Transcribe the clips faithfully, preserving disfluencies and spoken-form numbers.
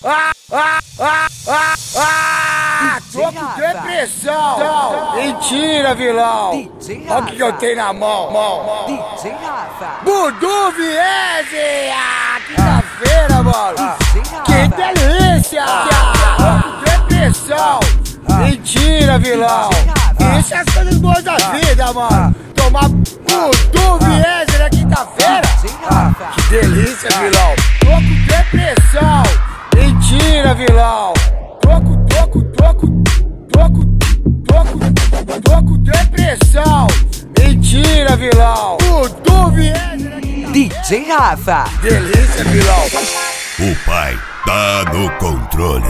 Ah, ah, ah, ah, ah! Tô com depressão! Mentira, vilão! Olha o que, que eu tenho na mão! mão. D J Rafa! Budu Viese! Ah, quinta-feira, mano! D J Rafa! Que delícia! Tô com depressão! Mentira, vilão! Isso é coisa boa da vida, mano! Tomar Budu Viese na quinta-feira! Que delícia, vilão! Tô com depressão! Mentira, vilão! Tô com, tô com, tô com, tô com, tô com, tô com depressão! Mentira, vilão! Budu Viese na quinta-feira! D J Rafa! Delícia, vilão! O pai tá no controle.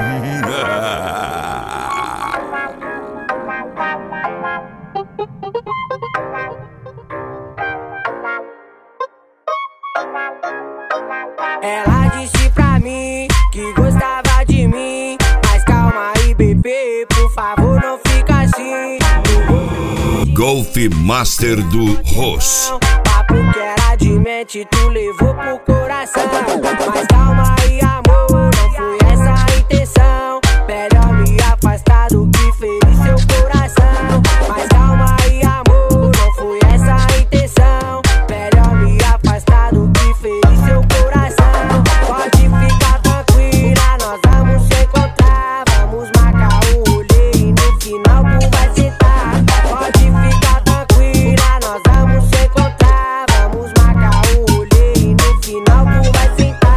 Ela disse pra mim que gostava de mim, mas calma aí, bebê, por favor não fica assim. Golf Master do Ross. Papo que era de mente, tu levou pro coração. Mas calma aí, amor, não foi essa a intenção. Melhor me afastar do que ferir seu coração. Mas calma aí, amor, não foi essa a intenção. Melhor me afastar do que ferir seu coração. Pode ficar tranquila, nós vamos se encontrar. Vamos marcar um rolê e no final tu vai sentar. Pode ficar tranquila, nós vamos se encontrar. Vamos marcar um rolê e no final tu vai sentar.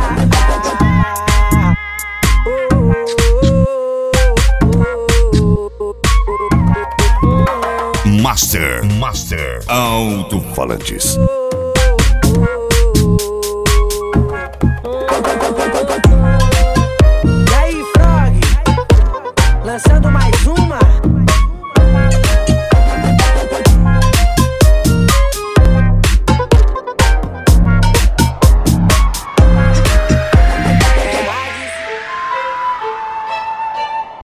Oh, oh, oh, oh. Master. Master. Alto-falantes. E aí, Frog? Lançando uma